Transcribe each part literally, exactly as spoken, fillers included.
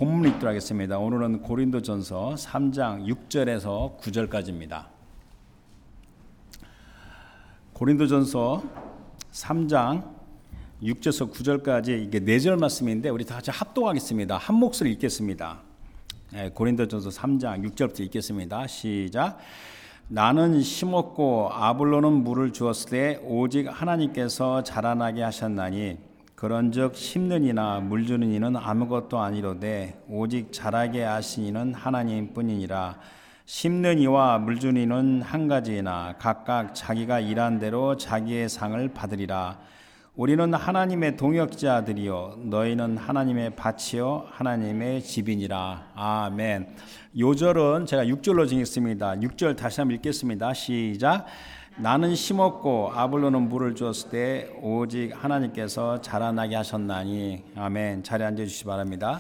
본문 읽도록 하겠습니다. 오늘은 고린도전서 삼 장 육 절에서 구 절까지입니다. 고린도전서 삼 장 육 절에서 구 절까지 이게 네 절 말씀인데 우리 다 같이 합독하겠습니다. 한 목소리 읽겠습니다. 네, 고린도전서 삼 장 육 절부터 읽겠습니다. 시작. 나는 심었고 아볼로는 물을 주었을 때 오직 하나님께서 자라나게 하셨나니 그런즉 심는 이나 물 주는 이는 아무것도 아니로되 오직 자라게 하신 이는 하나님뿐이니라. 심는 이와 물 주는 이는 한 가지이나 각각 자기가 일한 대로 자기의 상을 받으리라. 우리는 하나님의 동역자들이요 너희는 하나님의 밭이요 하나님의 집이니라. 아멘. 요 절은 제가 육 절로 정했습니다. 육 절 다시 한번 읽겠습니다. 시작. 나는 심었고 아볼로는 물을 주었을 때 오직 하나님께서 자라나게 하셨나니. 아멘. 자리에 앉아주시기 바랍니다.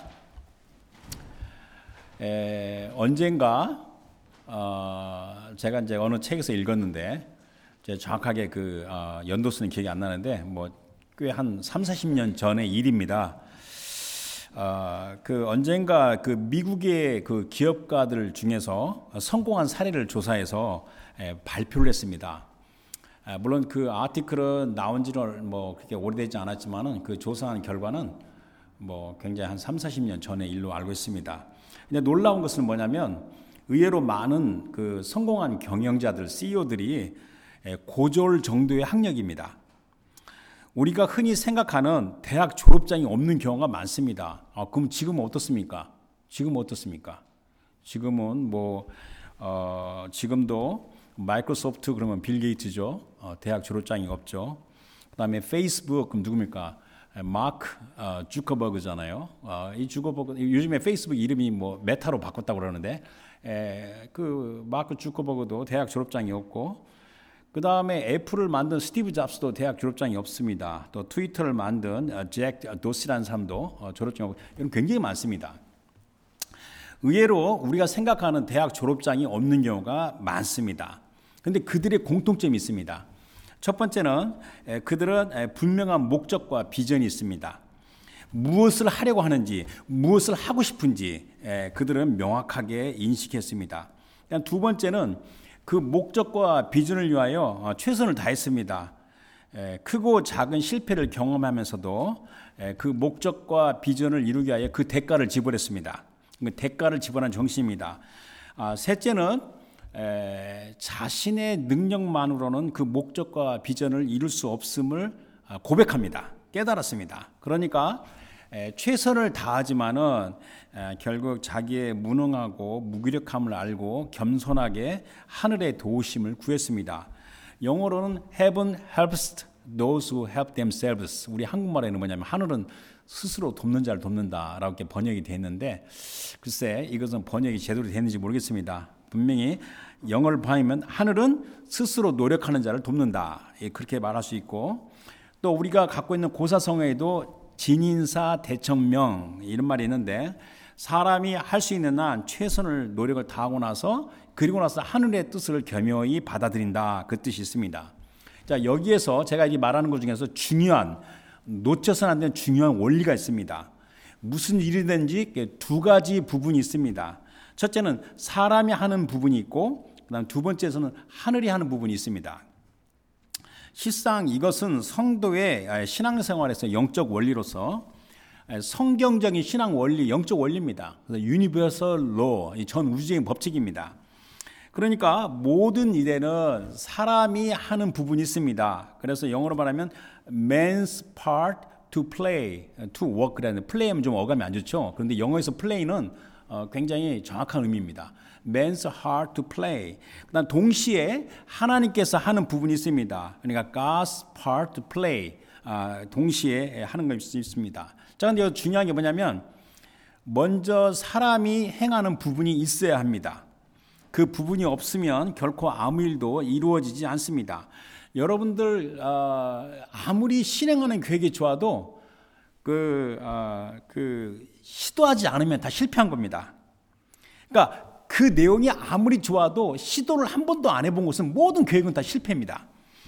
에, 언젠가 어, 제가 이제 어느 책에서 읽었는데 제가 정확하게 그 어, 연도수는 기억이 안 나는데 뭐 꽤 한 삼사십 년 전의 일입니다. 어, 그 언젠가 그 미국의 그 기업가들 중에서 성공한 사례를 조사해서 에, 발표를 했습니다. 에, 물론 그 아티클은 나온 지는 뭐 그렇게 오래되지 않았지만은 그 조사한 결과는 뭐 굉장히 한 삼사십 년 전의 일로 알고 있습니다. 근데 놀라운 것은 뭐냐면 의외로 많은 그 성공한 경영자들, 씨이오들이 고졸 정도의 학력입니다. 우리가 흔히 생각하는 대학 졸업장이 없는 경우가 많습니다. 아, 그럼 지금은 어떻습니까? 지금은 어떻습니까? 지금은 뭐 어, 지금도 마이크로소프트 그러면 빌 게이츠죠. 어, 대학 졸업장이 없죠. 그다음에 페이스북 그럼 누굽니까? 마크 어, 주커버그잖아요. 어, 이 주커버그 요즘에 페이스북 이름이 뭐 메타로 바꿨다고 그러는데 에, 그 마크 주커버그도 대학 졸업장이 없고. 그 다음에 애플을 만든 스티브 잡스도 대학 졸업장이 없습니다. 또 트위터를 만든 잭 도시라는 사람도 졸업장이 없고 이런 굉장히 많습니다. 의외로 우리가 생각하는 대학 졸업장이 없는 경우가 많습니다. 그런데 그들의 공통점이 있습니다. 첫 번째는 그들은 분명한 목적과 비전이 있습니다. 무엇을 하려고 하는지, 무엇을 하고 싶은지 그들은 명확하게 인식했습니다. 두 번째는 그 목적과 비전을 위하여 최선을 다했습니다. 크고 작은 실패를 경험하면서도 그 목적과 비전을 이루기 위하여 그 대가를 지불했습니다. 그 대가를 지불한 정신입니다. 셋째는 자신의 능력만으로는 그 목적과 비전을 이룰 수 없음을 고백합니다. 깨달았습니다. 그러니까 최선을 다하지만은 결국 자기의 무능하고 무기력함을 알고 겸손하게 하늘의 도우심을 구했습니다. 영어로는 Heaven helps those who help themselves. 우리 한국말에는 뭐냐면 하늘은 스스로 돕는 자를 돕는다라고 이렇게 번역이 되어 있는데 글쎄 이것은 번역이 제대로 되는지 모르겠습니다. 분명히 영어를 봐면 하늘은 스스로 노력하는 자를 돕는다. 그렇게 말할 수 있고 또 우리가 갖고 있는 고사성어에도 진인사 대천명 이런 말이 있는데 사람이 할 수 있는 한 최선을 노력을 다하고 나서 그리고 나서 하늘의 뜻을 겸허히 받아들인다 그 뜻이 있습니다. 자 여기에서 제가 이 말하는 것 중에서 중요한 놓쳐서는 안 되는 중요한 원리가 있습니다. 무슨 일이든지 두 가지 부분이 있습니다. 첫째는 사람이 하는 부분이 있고 그다음 두 번째에서는 하늘이 하는 부분이 있습니다. 실상 이것은 성도의 신앙생활에서 영적 원리로서 성경적인 신앙 원리, 영적 원리입니다. 그래서 Universal Law, 전 우주적인 법칙입니다. 그러니까 모든 일에는 사람이 하는 부분이 있습니다. 그래서 영어로 말하면 man's part to play, to work 그래야 play하면 좀 어감이 안 좋죠. 그런데 영어에서 play는 굉장히 정확한 의미입니다. Man's heart to play. 그다음 동시에 하나님께서 하는 부분이 있습니다. 그러니까 God's part to play. 아, 동시에 하는 것이 있습니다. 자, 근데 중요한 게 뭐냐면 먼저 사람이 행하는 부분이 있어야 합니다. 그 부분이 없으면 결코 아무 일도 이루어지지 않습니다. 여러분들 어, 아무리 실행하는 계획이 좋아도 그, 어, 그 시도하지 않으면 다 실패한 겁니다. 그러니까 그 내용이 아무리 좋아도 시도를 한 번도 안 해본 것은 모든 계획은 다 실패입니다.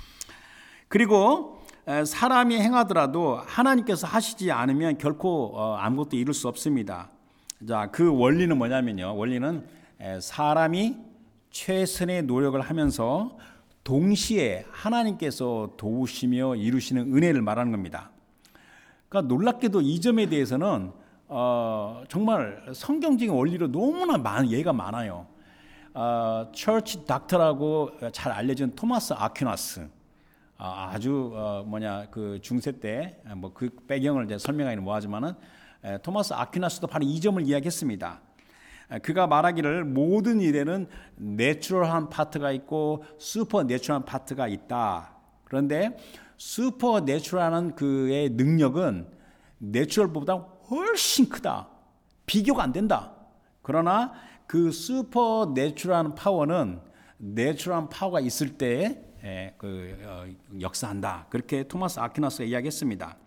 그리고 사람이 행하더라도 하나님께서 하시지 않으면 결코 아무것도 이룰 수 없습니다. 자, 그 원리는 뭐냐면요. 원리는 사람이 최선의 노력을 하면서 동시에 하나님께서 도우시며 이루시는 은혜를 말하는 겁니다. 그러니까 놀랍게도 이 점에 대해서는 어, 정말 성경적인 원리로 너무나 많은 예가 많아요. 어, 처치 닥터라고 잘 알려진 토마스 아퀴나스, 아, 아주 어, 뭐냐 그 중세 때 뭐 그 배경을 이제 설명하기는 뭐하지만은 에, 토마스 아퀴나스도 바로 이 점을 이야기했습니다. 에, 그가 말하기를 모든 일에는 내추럴한 파트가 있고 슈퍼 내추럴한 파트가 있다. 그런데 슈퍼 내추럴한 그의 능력은 내추럴보다 훨씬 크다. 비교가 안 된다. 그러나 그 슈퍼 내추럴한 파워는 내추럴한 파워가 있을 때 그 역사한다. 그렇게 토마스 아퀴나스가 이야기했습니다.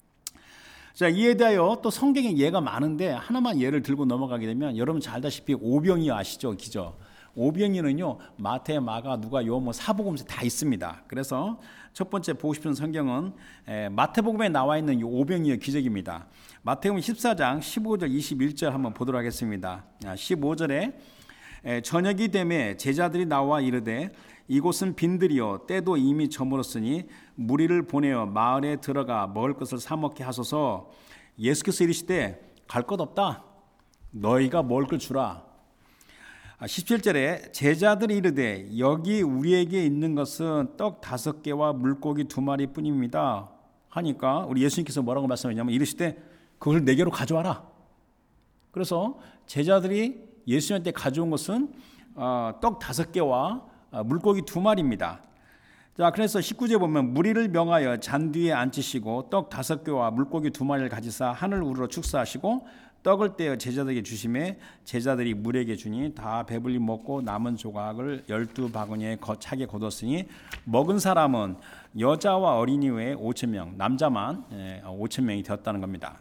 자, 이에 대하여 또 성경에 예가 많은데 하나만 예를 들고 넘어가게 되면 여러분 잘 알다시피 오병이 아시죠? 기죠? 오병이는요 마태, 마가, 누가, 요 뭐 사복음서에 다 있습니다. 그래서 첫 번째 보고 싶은 성경은 마태복음에 나와 있는 이 오병이의 기적입니다. 마태복음 십사 장 십오 절 이십일 절 한번 보도록 하겠습니다. 십오 절에 저녁이 되매 제자들이 나와 이르되 이곳은 빈들이요 때도 이미 저물었으니 무리를 보내어 마을에 들어가 먹을 것을 사 먹게 하소서. 예수께서 이르시되 갈 것 없다. 너희가 먹을 걸 주라. 십칠 절에 제자들이 이르되 여기 우리에게 있는 것은 떡 다섯 개와 물고기 두 마리 뿐입니다 하니까 우리 예수님께서 뭐라고 말씀하냐면 이르시되 그걸 네 개로 가져와라. 그래서 제자들이 예수님한테 가져온 것은 떡 다섯 개와 물고기 두 마리입니다. 자, 그래서 십구 절 보면 무리를 명하여 잔뒤에 앉히시고 떡 다섯 개와 물고기 두 마리를 가지사 하늘 우러러 축사하시고 떡을 떼어 제자들에게 주심에 제자들이 무리에게 주니 다 배불리 먹고 남은 조각을 열두 바구니에 차게 거뒀으니 먹은 사람은 여자와 어린이 외에 오천 명, 남자만 오천 명이 되었다는 겁니다.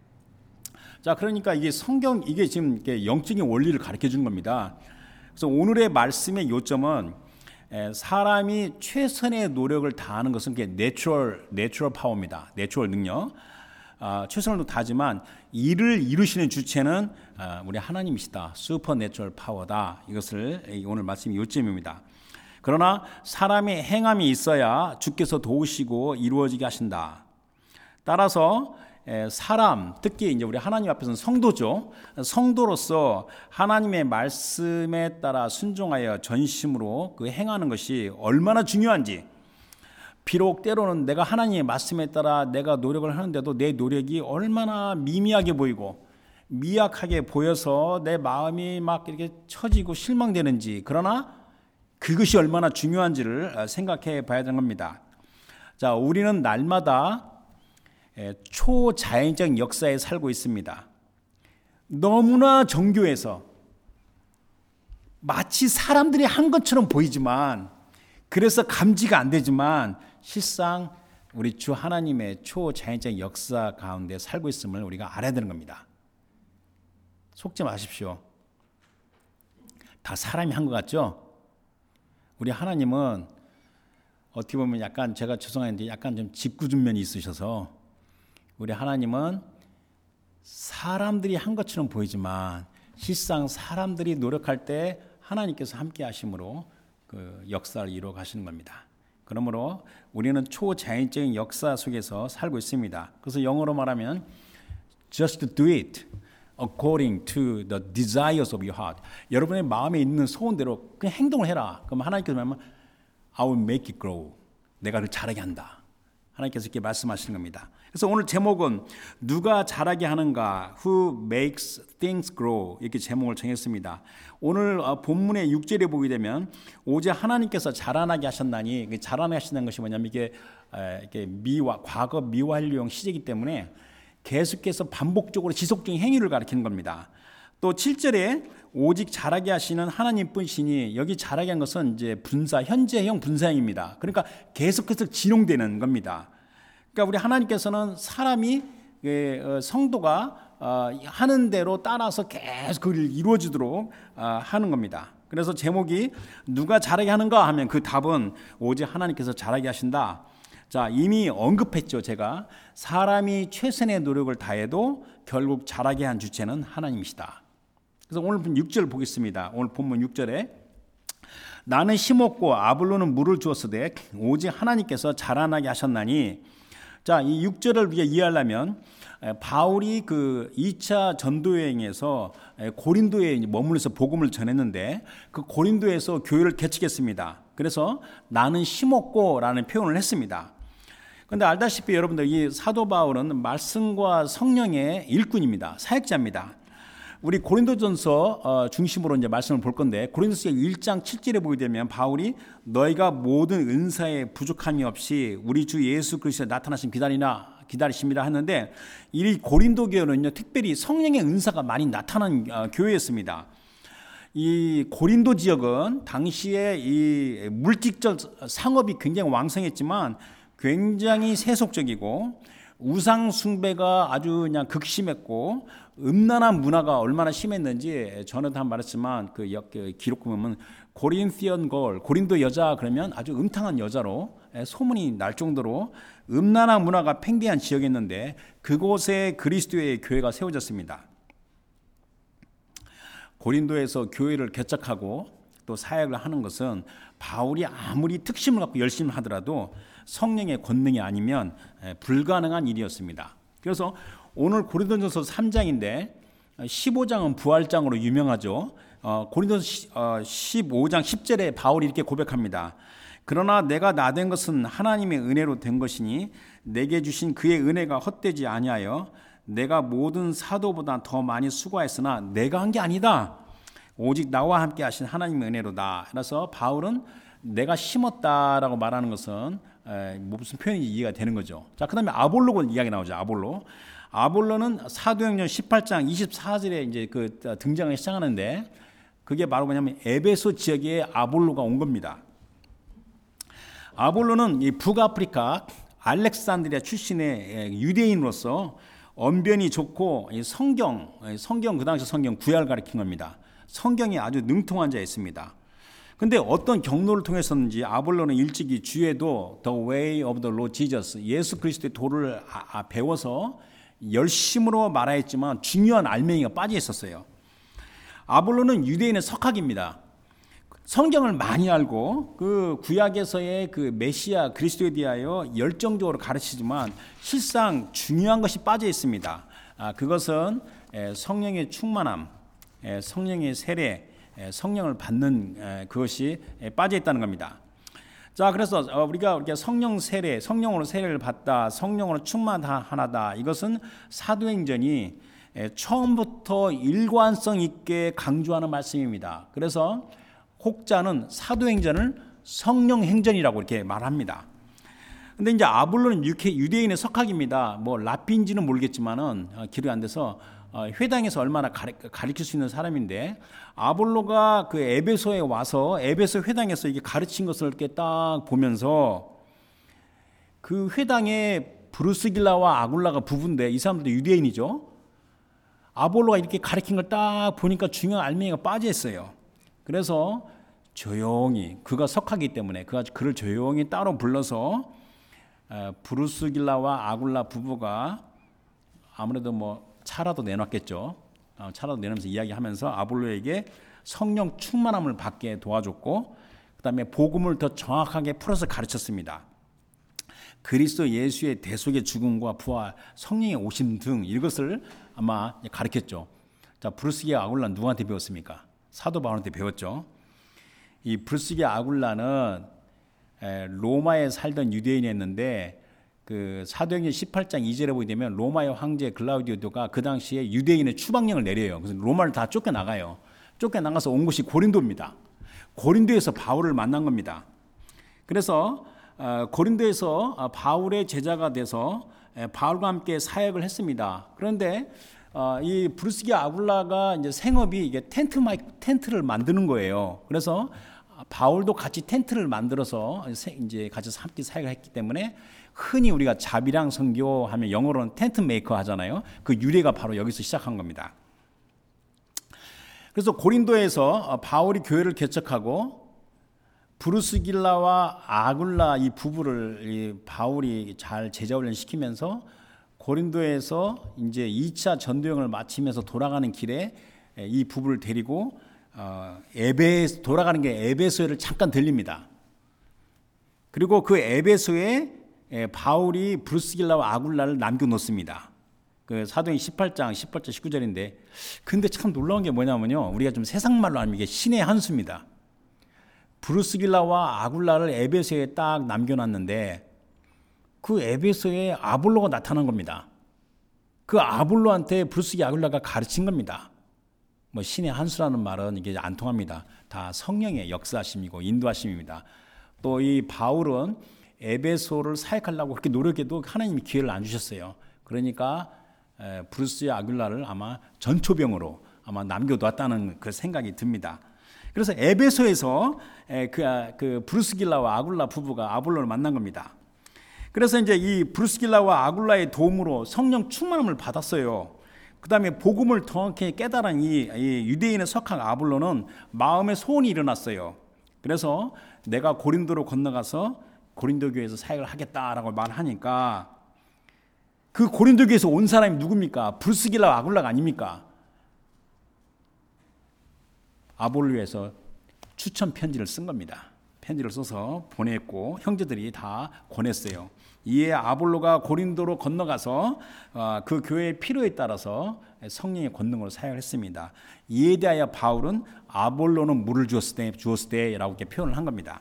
자, 그러니까 이게 성경 이게 지금 영적인 원리를 가르쳐 주는 겁니다. 그래서 오늘의 말씀의 요점은 사람이 최선의 노력을 다하는 것은 그게 내추럴 내추럴 파워입니다. 내추럴 능력. 아, 최선을 다하지만 이를 이루시는 주체는 아, 우리 하나님이시다. 슈퍼내추럴 파워다. 이것을 오늘 말씀이 요점입니다. 그러나 사람의 행함이 있어야 주께서 도우시고 이루어지게 하신다. 따라서 사람, 특히 이제 우리 하나님 앞에서는 성도죠. 성도로서 하나님의 말씀에 따라 순종하여 전심으로 그 행하는 것이 얼마나 중요한지. 비록 때로는 내가 하나님의 말씀에 따라 내가 노력을 하는데도 내 노력이 얼마나 미미하게 보이고 미약하게 보여서 내 마음이 막 이렇게 처지고 실망되는지, 그러나 그것이 얼마나 중요한지를 생각해 봐야 되는 겁니다. 자, 우리는 날마다 초자연적 역사에 살고 있습니다. 너무나 정교해서 마치 사람들이 한 것처럼 보이지만, 그래서 감지가 안 되지만 실상 우리 주 하나님의 초자연적 역사 가운데 살고 있음을 우리가 알아야 되는 겁니다. 속지 마십시오. 다 사람이 한 것 같죠? 우리 하나님은 어떻게 보면 약간, 제가 죄송한데 약간 좀 짓궂은 면이 있으셔서, 우리 하나님은 사람들이 한 것처럼 보이지만 실상 사람들이 노력할 때 하나님께서 함께 하심으로 그 역사를 이루어 가시는 겁니다. 그러므로 우리는 초자연적인 역사 속에서 살고 있습니다. 그래서 영어로 말하면 just do it according to the desires of your heart. 여러분의 마음에 있는 소원대로 그냥 행동을 해라. 그럼 하나님께서 말하면 I will make it grow. 내가 그를 자라게 한다. 하나님께서 이렇게 말씀하시는 겁니다. 그래서 오늘 제목은 누가 자라게 하는가? Who makes things grow? 이렇게 제목을 정했습니다. 오늘 본문의 육 절에 보게 되면 오직 하나님께서 자라나게 하셨나니, 자라나게 하신다는 것이 뭐냐면 이게, 이게 미화, 과거 미완료형 시제이기 때문에 계속해서 반복적으로 지속적인 행위를 가리키는 겁니다. 또 칠 절에 오직 자라게 하시는 하나님뿐이시니, 여기 자라게 한 것은 이제 분사, 현재형 분사형입니다. 그러니까 계속해서 진용되는 겁니다. 그러니까 우리 하나님께서는 사람이, 성도가 하는 대로 따라서 계속 그걸 이루어지도록 하는 겁니다. 그래서 제목이 누가 자라게 하는가 하면 그 답은 오직 하나님께서 자라게 하신다. 자, 이미 언급했죠. 제가 사람이 최선의 노력을 다해도 결국 자라게 한 주체는 하나님이시다. 그래서 오늘 육 절 보겠습니다. 오늘 본문 육 절에 나는 심었고 아볼로는 물을 주었으되 오직 하나님께서 자라나게 하셨나니. 자, 이 육 절을 우리가 이해하려면 바울이 그 이 차 전도 여행에서 고린도에 머물러서 복음을 전했는데 그 고린도에서 교회를 개척했습니다. 그래서 나는 심었고라는 표현을 했습니다. 그런데 알다시피 여러분들 이 사도 바울은 말씀과 성령의 일꾼입니다. 사역자입니다. 우리 고린도전서 중심으로 이제 말씀을 볼 건데 고린도서 일 장 칠 절에 보게 되면 바울이 너희가 모든 은사에 부족함이 없이 우리 주 예수 그리스도의 나타나신 기다리나 기다리십니다 했는데 이 고린도 교회는요 특별히 성령의 은사가 많이 나타난 교회였습니다. 이 고린도 지역은 당시에 이 물질적 상업이 굉장히 왕성했지만 굉장히 세속적이고 우상 숭배가 아주 그냥 극심했고 음란한 문화가 얼마나 심했는지 전에도 한 말했지만 그 기록 보면 고린티언 걸 고린도 여자 그러면 아주 음탕한 여자로 소문이 날 정도로 음란한 문화가 팽배한 지역이었는데 그곳에 그리스도의 교회가 세워졌습니다. 고린도에서 교회를 개척하고 또 사역을 하는 것은 바울이 아무리 특심을 갖고 열심히 하더라도 성령의 권능이 아니면 불가능한 일이었습니다. 그래서 오늘 고린도전서 삼 장인데 십오 장은 부활장으로 유명하죠. 어, 고린도서 십오 장 십 절에 바울이 이렇게 고백합니다. 그러나 내가 나된 것은 하나님의 은혜로 된 것이니 내게 주신 그의 은혜가 헛되지 아니하여 내가 모든 사도보다 더 많이 수고했으나 내가 한 게 아니다. 오직 나와 함께 하신 하나님의 은혜로다. 그래서 바울은 내가 심었다라고 말하는 것은 에, 무슨 표현인지 이해가 되는 거죠. 자, 그 다음에 아볼로 이야기 나오죠. 아볼로. 아볼로는 사도행전 십팔 장 이십사 절에 이제 그 등장을 시작하는데 그게 바로 뭐냐면 에베소 지역에 아볼로가 온 겁니다. 아볼로는 이 북아프리카 알렉산드리아 출신의 유대인으로서 언변이 좋고 성경, 성경 그 당시 성경 구약을 가리킨 겁니다. 성경이 아주 능통한 자였습니다. 근데 어떤 경로를 통해서는지 아볼로는 일찍이 주에도 The Way of the Lord Jesus 예수 그리스도의 도를 아, 아, 배워서 열심으로 말하였지만 중요한 알맹이가 빠져 있었어요. 아볼로는 유대인의 석학입니다. 성경을 많이 알고 그 구약에서의 그 메시아 그리스도에 대하여 열정적으로 가르치지만 실상 중요한 것이 빠져 있습니다. 아, 그것은 성령의 충만함, 성령의 세례, 성령을 받는 그것이 빠져 있다는 겁니다. 자, 그래서 우리가 성령 세례, 성령으로 세례를 받다, 성령으로 충만하다. 이것은 사도행전이 처음부터 일관성 있게 강조하는 말씀입니다. 그래서 혹자는 사도행전을 성령행전이라고 이렇게 말합니다. 근데 이제 아볼로는 유대인의 석학입니다. 뭐 라피인지는 모르겠지만은 기록이 안 돼서 회당에서 얼마나 가르칠 수 있는 사람인데 아볼로가 그 에베소에 와서 에베소 회당에서 이게 가르친 것을 이렇게 딱 보면서 그 회당에 브루스길라와 아굴라가 부부인데 이 사람들도 유대인이죠. 아볼로가 이렇게 가르친 걸 딱 보니까 중요한 알맹이가 빠져 있어요. 그래서 조용히 그가 석하기 때문에 그가 그를 조용히 따로 불러서 브루스길라와 아굴라 부부가 아무래도 뭐 차라도 내놨겠죠. 차라도 내놓으면서 이야기하면서 아볼로에게 성령 충만함을 받게 도와줬고 그 다음에 복음을 더 정확하게 풀어서 가르쳤습니다. 그리스도 예수의 대속의 죽음과 부활, 성령의 오심 등 이것을 아마 가르쳤죠. 자, 브루스기 아굴라 누구한테 배웠습니까? 사도 바울한테 배웠죠. 이 브루스기 아굴라는 로마에 살던 유대인이었는데 그 사도행전 십팔 장 이 절에 보게 되면 로마의 황제 글라우디오가 그 당시에 유대인의 추방령을 내려요. 그래서 로마를 다 쫓겨나가요. 쫓겨나가서 온 곳이 고린도입니다. 고린도에서 바울을 만난 겁니다. 그래서 고린도에서 바울의 제자가 돼서 바울과 함께 사역을 했습니다. 그런데 이 브루스기 아굴라가 이제 생업이 이게 텐트 마이 텐트를 만드는 거예요. 그래서 바울도 같이 텐트를 만들어서 이제 같이 함께 사역을 했기 때문에 흔히 우리가 자비랑 선교하면 영어로는 텐트 메이커 하잖아요. 그 유래가 바로 여기서 시작한 겁니다. 그래서 고린도에서 바울이 교회를 개척하고 브루스길라와 아굴라 이 부부를 이 바울이 잘 제자 훈련 시키면서 고린도에서 이제 이 차 전도여행을 마치면서 돌아가는 길에 이 부부를 데리고 어, 에베 돌아가는 게 에베소를 잠깐 들립니다. 그리고 그 에베소에 바울이 브루스길라와 아굴라를 남겨놓습니다. 그 사도행 십팔 장 십팔 절 십구 절인데, 근데 참 놀라운 게 뭐냐면요, 우리가 좀 세상 말로 하면 이게 신의 한 수입니다. 브루스길라와 아굴라를 에베소에 딱 남겨놨는데 그 에베소에 아볼로가 나타난 겁니다. 그 아볼로한테 브루스기 아굴라가 가르친 겁니다. 뭐 신의 한 수라는 말은 이게 안 통합니다. 다 성령의 역사하심이고 인도하심입니다. 또 이 바울은 에베소를 사역하려고 그렇게 노력해도 하나님이 기회를 안 주셨어요. 그러니까 브루스 아굴라를 아마 전초병으로 아마 남겨뒀다는 그 생각이 듭니다. 그래서 에베소에서 그, 그 브루스길라와 아굴라 부부가 아볼로를 만난 겁니다. 그래서 이제 이 브루스길라와 아굴라의 도움으로 성령 충만함을 받았어요. 그 다음에 복음을 정확히 깨달은 이, 이 유대인의 석학 아볼로는 마음의 소원이 일어났어요. 그래서 내가 고린도로 건너가서 고린도 교회에서 사역을 하겠다라고 말하니까 그 고린도 교회에서 온 사람이 누굽니까? 브루스길라와 아굴라가 아닙니까? 아볼로에서 추천 편지를 쓴 겁니다. 편지를 써서 보냈고 형제들이 다 권했어요. 이에 아볼로가 고린도로 건너가서 그 교회의 필요에 따라서 성령의 권능으로 사역을 했습니다. 이에 대하여 바울은 아볼로는 물을 주었을 때, 주었을 때라고 이렇게 표현을 한 겁니다.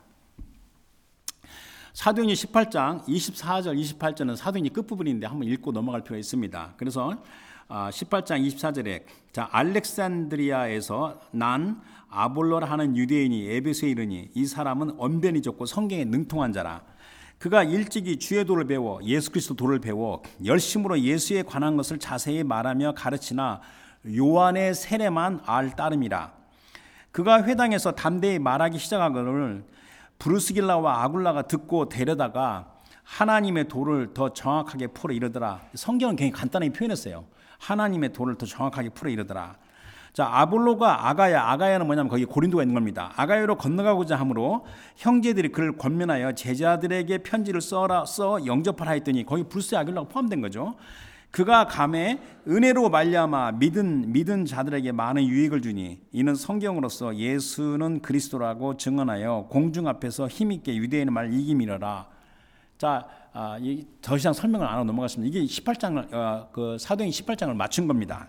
사도행전 십팔 장 이십사 절 이십팔 절은 사도행전 끝부분인데 한번 읽고 넘어갈 필요가 있습니다. 그래서 십팔 장 이십사 절에 자 알렉산드리아에서 난 아볼로라 하는 유대인이 에베소에 이르니 이 사람은 언변이 좋고 성경에 능통한 자라. 그가 일찍이 주의 도를 배워 예수 그리스도 도를 배워 열심으로 예수에 관한 것을 자세히 말하며 가르치나 요한의 세례만 알 따름이라. 그가 회당에서 담대히 말하기 시작하거늘 브루스길라와 아굴라가 듣고 데려다가 하나님의 도를 더 정확하게 풀어 이르더라. 성경은 굉장히 간단하게 표현했어요. 하나님의 도를 더 정확하게 풀어 이르더라. 자, 아볼로가 아가야, 아가야는 뭐냐면 거기 고린도가 있는 겁니다. 아가야로 건너가고자 하므로 형제들이 그를 권면하여 제자들에게 편지를 써라, 써 영접하라 했더니 거기 브루스 아굴라가 포함된 거죠. 그가 감에 은혜로 말미암아 믿은 믿은 자들에게 많은 유익을 주니 이는 성경으로서 예수는 그리스도라고 증언하여 공중 앞에서 힘있게 유대인의 말을 이기미러라. 자, 아, 더 이상 설명을 안 하고 넘어갔습니다. 이게 십팔 장을 어, 그 사도행 십팔 장을 맞춘 겁니다.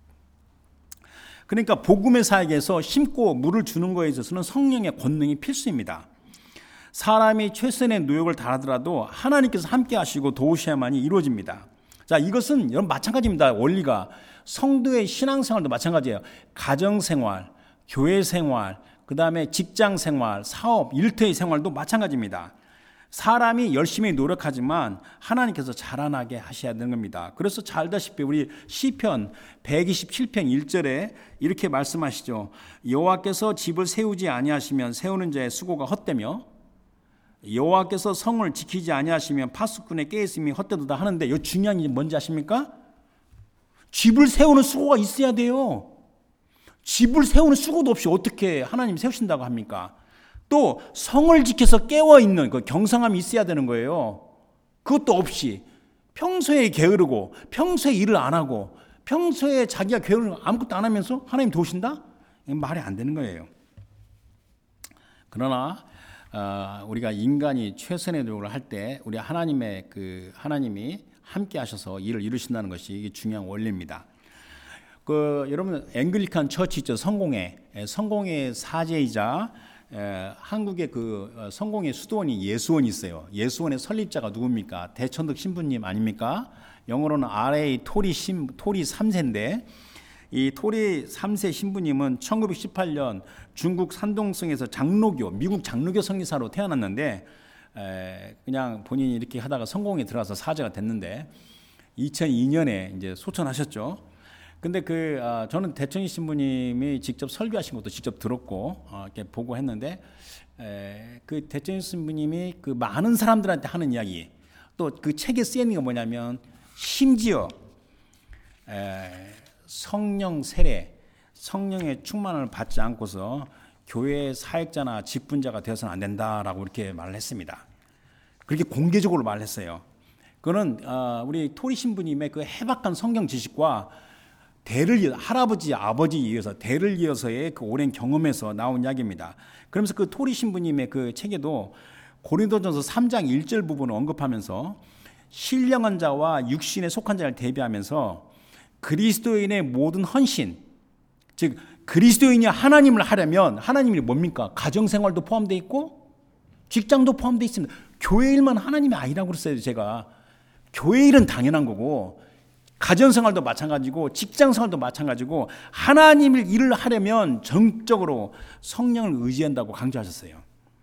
그러니까 복음의 사역에서 심고 물을 주는 것에 있어서는 성령의 권능이 필수입니다. 사람이 최선의 노력을 다하더라도 하나님께서 함께 하시고 도우셔야만이 이루어집니다. 자, 이것은 여러분 마찬가지입니다. 원리가 성도의 신앙생활도 마찬가지예요. 가정생활, 교회생활, 그 다음에 직장생활, 사업, 일터의 생활도 마찬가지입니다. 사람이 열심히 노력하지만 하나님께서 자라나게 하셔야 되는 겁니다. 그래서 잘 알다시피 우리 시편 백이십칠 편 일 절에 이렇게 말씀하시죠. 여호와께서 집을 세우지 아니하시면 세우는 자의 수고가 헛되며 여호와께서 성을 지키지 아니하시면 파수꾼의 깨있음이 헛되도다 하는데 이 중요한 게 뭔지 아십니까? 집을 세우는 수고가 있어야 돼요. 집을 세우는 수고도 없이 어떻게 하나님 세우신다고 합니까? 또 성을 지켜서 깨어있는 그 경성함이 있어야 되는 거예요. 그것도 없이 평소에 게으르고 평소에 일을 안 하고 평소에 자기가 게으르고 아무것도 안 하면서 하나님 도우신다? 말이 안 되는 거예요. 그러나 어, 우리가 인간이 최선의 노력을 할 때 우리 하나님의 그 하나님이 함께 하셔서 일을 이루신다는 것이 이게 중요한 원리입니다. 그 여러분 앵글리칸 처치 있죠. 성공회 성공회 사제이자 에, 한국의 그 성공의 수도원이 예수원이 있어요. 예수원의 설립자가 누굽니까? 대천덕 신부님 아닙니까? 영어로는 알에이 토리 신 토리 삼 세인데 이 토리 삼 세 신부님은 천구백십팔 년 중국 산동성에서 장로교, 미국 장로교 성리사로 태어났는데 에, 그냥 본인이 이렇게 하다가 성공에 들어가서 사제가 됐는데 이천이 년에 이제 소천하셨죠. 근데 그 어, 저는 대천희 신부님이 직접 설교하신 것도 직접 들었고 어, 이렇게 보고 했는데 에, 그 대천희 신부님이 그 많은 사람들한테 하는 이야기 또 그 책에 쓰인 게 뭐냐면 심지어 에, 성령 세례, 성령의 충만을 받지 않고서 교회 사역자나 직분자가 되어서는 안 된다라고 이렇게 말을 했습니다. 그렇게 공개적으로 말을 했어요. 그거는 우리 토리 신부님의 그 해박한 성경 지식과 대를 이어 할아버지 아버지에 이어서 대를 이어서의 그 오랜 경험에서 나온 이야기입니다. 그러면서 그 토리 신부님의 그 책에도 고린도전서 삼 장 일 절 부분을 언급하면서 신령한 자와 육신에 속한 자를 대비하면서 그리스도인의 모든 헌신, 즉 그리스도인이 하나님을 하려면 하나님이 뭡니까? 가정생활도 포함되어 있고 직장도 포함되어 있습니다. 교회 일만 하나님이 아니라고 그랬어요. 제가 교회 일은 당연한 거고 가정생활도 마찬가지고 직장생활도 마찬가지고 하나님을 일을 하려면 정적으로 성령을 의지한다고 강조하셨어요.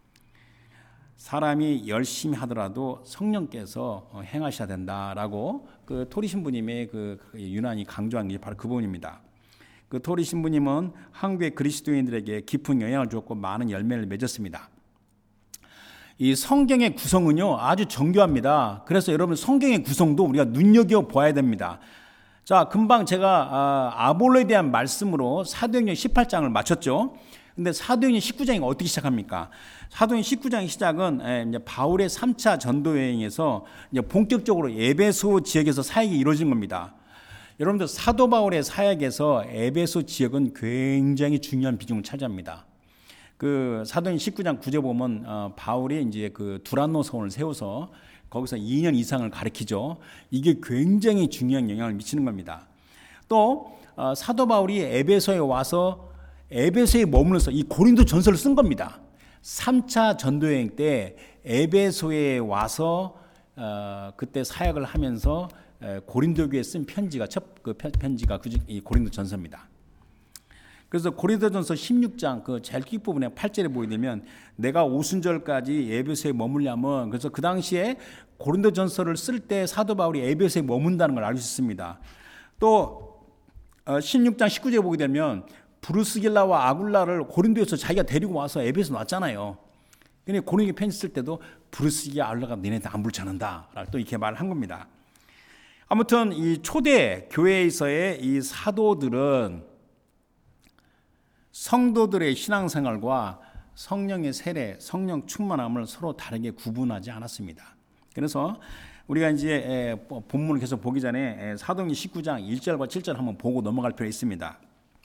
사람이 열심히 하더라도 성령께서 행하셔야 된다라고 그 토리 신부님의 그 유난히 강조한 게 바로 그 부분입니다. 그 토리 신부님은 한국의 그리스도인들에게 깊은 영향을 주었고 많은 열매를 맺었습니다. 이 성경의 구성은요 아주 정교합니다. 그래서 여러분 성경의 구성도 우리가 눈여겨 보아야 됩니다. 자, 금방 제가 아볼로에 대한 말씀으로 사도행전 십팔 장을 마쳤죠. 근데 사도행전 십구 장이 어떻게 시작합니까? 사도행전 십구 장의 시작은 이제 바울의 삼 차 전도 여행에서 이제 본격적으로 에베소 지역에서 사역이 이루어진 겁니다. 여러분들 사도 바울의 사역에서 에베소 지역은 굉장히 중요한 비중을 차지합니다. 그 사도행전 십구 장 구 절 보면 어, 바울이 이제 그 두란노 성을 세워서 거기서 이 년 이상을 가르치죠. 이게 굉장히 중요한 영향을 미치는 겁니다. 또 어, 사도 바울이 에베소에 와서 에베소에 머물러서 이 고린도 전서를 쓴 겁니다. 삼 차 전도여행 때 에베소에 와서 어, 그때 사역을 하면서 고린도 교회에 쓴 편지가 첫 그 편지가 그 이 고린도 전서입니다. 그래서 고린도전서 십육 장 그 제일 뒷부분에 팔 절에 보게 되면 내가 오순절까지 에베소에 머물려면 그래서 그 당시에 고린도전서를 쓸 때 사도 바울이 에베소에 머문다는 걸 알 수 있습니다. 또 십육 장 십구 절에 보게 되면 브루스길라와 아굴라를 고린도에서 자기가 데리고 와서 에베소 놨잖아요. 근데 고린도 편지 쓸 때도 브루스길라 아굴라가 너네한테 안 불차는다 또 이렇게 말을 한 겁니다. 아무튼 이 초대 교회에서의 이 사도들은 성도들의 신앙생활과 성령의 세례, 성령 충만함을 서로 다르게 구분하지 않았습니다. 그래서 우리가 이제 본문을 계속 보기 전에 사도행전 십구 장 일 절과 칠 절 한번 보고 넘어갈 필요가 있습니다.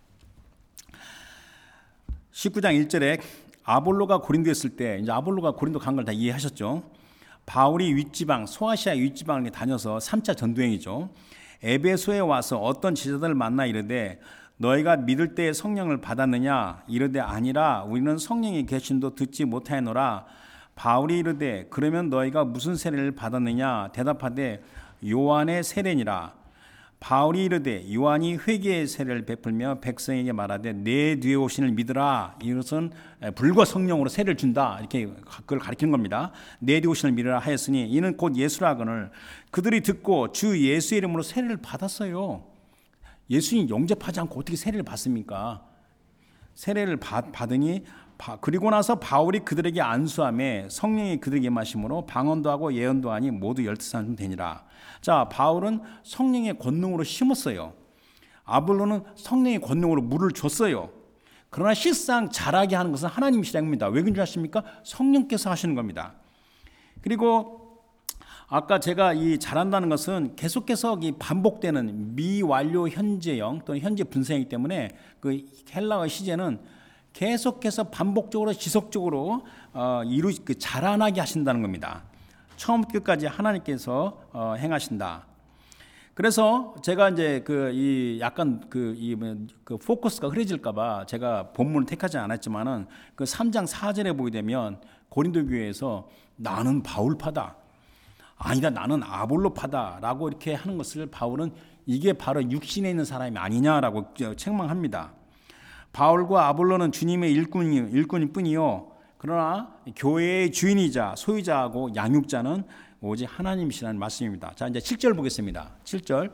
십구 장 일 절에 아볼로가 고린도에 있을 때 이제 아볼로가 고린도 간 걸 다 이해하셨죠. 바울이 윗지방 소아시아 윗지방을 다녀서 삼 차 전도행이죠. 에베소에 와서 어떤 제자들을 만나 이르되 너희가 믿을 때에 성령을 받았느냐 이르되 아니라 우리는 성령의 계신도 듣지 못하였노라. 바울이 이르되 그러면 너희가 무슨 세례를 받았느냐 대답하되 요한의 세례니라. 바울이 이르되 요한이 회개의 세례를 베풀며 백성에게 말하되 내 뒤에 오시는 믿으라. 이것은 불과 성령으로 세례를 준다 이렇게 그걸 가리키는 겁니다. 내 뒤에 오시는 믿으라 하였으니 이는 곧 예수라거늘 그들이 듣고 주 예수의 이름으로 세례를 받았어요. 예수님 영접하지 않고 어떻게 세례를 받습니까? 세례를 받, 받으니 그리고 나서 바울이 그들에게 안수함에 성령이 그들에게 마심으로 방언도 하고 예언도 하니 모두 열두 사람 되니라. 자, 바울은 성령의 권능으로 심었어요. 아볼로는 성령의 권능으로 물을 줬어요. 그러나 실상 자라게 하는 것은 하나님이시랍니다. 왜 그런 줄 아십니까? 성령께서 하시는 겁니다. 그리고 아까 제가 이 잘한다는 것은 계속해서 이 반복되는 미완료 현재형 또는 현재 분사이기 때문에 그 헬라어 시제는 계속해서 반복적으로 지속적으로 어, 이루 그 자라나게 하신다는 겁니다. 처음부터 끝까지 하나님께서 어, 행하신다. 그래서 제가 이제 그 이 약간 그 이 그 포커스가 흐려질까봐 제가 본문을 택하지 않았지만은 그 삼 장 사 절에 보게 되면 고린도 교회에서 나는 바울파다. 아니다 나는 아볼로파다라고 이렇게 하는 것을 바울은 이게 바로 육신에 있는 사람이 아니냐라고 책망합니다. 바울과 아볼로는 주님의 일꾼이, 일꾼일 뿐이요 그러나 교회의 주인이자 소유자하고 양육자는 오직 하나님이시라는 말씀입니다. 자, 이제 칠 절 보겠습니다. 칠 절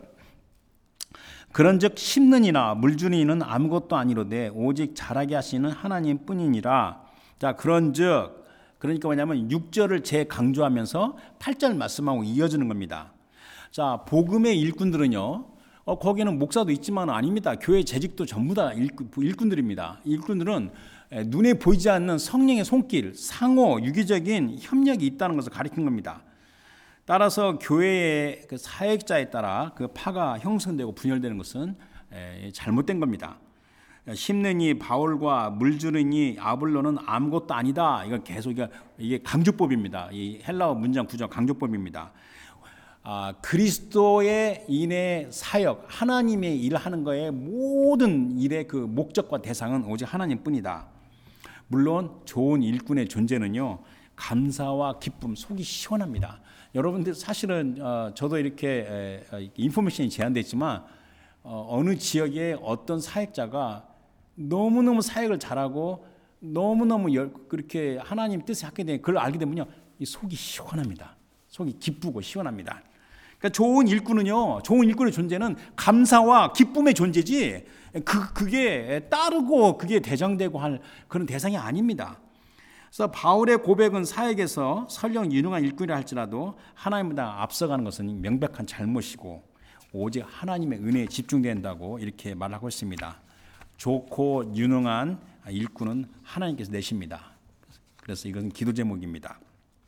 그런즉 심는 이나 물 주는 이는 아무것도 아니로되 오직 자라게 하시는 하나님 뿐이니라. 자, 그런즉 그러니까 뭐냐면 육 절을 재강조하면서 팔 절 말씀하고 이어지는 겁니다. 자, 복음의 일꾼들은요 어, 거기는 목사도 있지만 아닙니다. 교회 재직도 전부 다 일꾼, 일꾼들입니다. 일꾼들은 눈에 보이지 않는 성령의 손길, 상호, 유기적인 협력이 있다는 것을 가리킨 겁니다. 따라서 교회의 그 사역자에 따라 그 파가 형성되고 분열되는 것은 잘못된 겁니다. 심는 이 바울과 물주는 이 아볼로는 아무것도 아니다. 이건 계속 이게 강조법입니다. 이 헬라어 문장 구조 강조법입니다. 아, 그리스도의 인의 사역, 하나님의 일을 하는 거에 모든 일의 그 목적과 대상은 오직 하나님뿐이다. 물론 좋은 일꾼의 존재는요, 감사와 기쁨, 속이 시원합니다. 여러분들 사실은 어, 저도 이렇게 에, 인포메이션이 제한되어 있지만 어, 어느 지역에 어떤 사역자가 너무너무 사역을 잘하고 너무너무 열, 그렇게 하나님 뜻을 하게 되면 그걸 알게 되면요, 이 속이 시원합니다. 속이 기쁘고 시원합니다. 그러니까 좋은 일꾼은요, 좋은 일꾼의 존재는 감사와 기쁨의 존재지 그, 그게 따르고 그게 대장되고 할 그런 대상이 아닙니다. 그래서 바울의 고백은 사역에서 설령 유능한 일꾼이라 할지라도 하나님보다 앞서가는 것은 명백한 잘못이고 오직 하나님의 은혜에 집중된다고 이렇게 말하고 있습니다. 좋고 유능한 일꾼은 하나님께서 내십니다. 그래서 이것은 기도 제목입니다.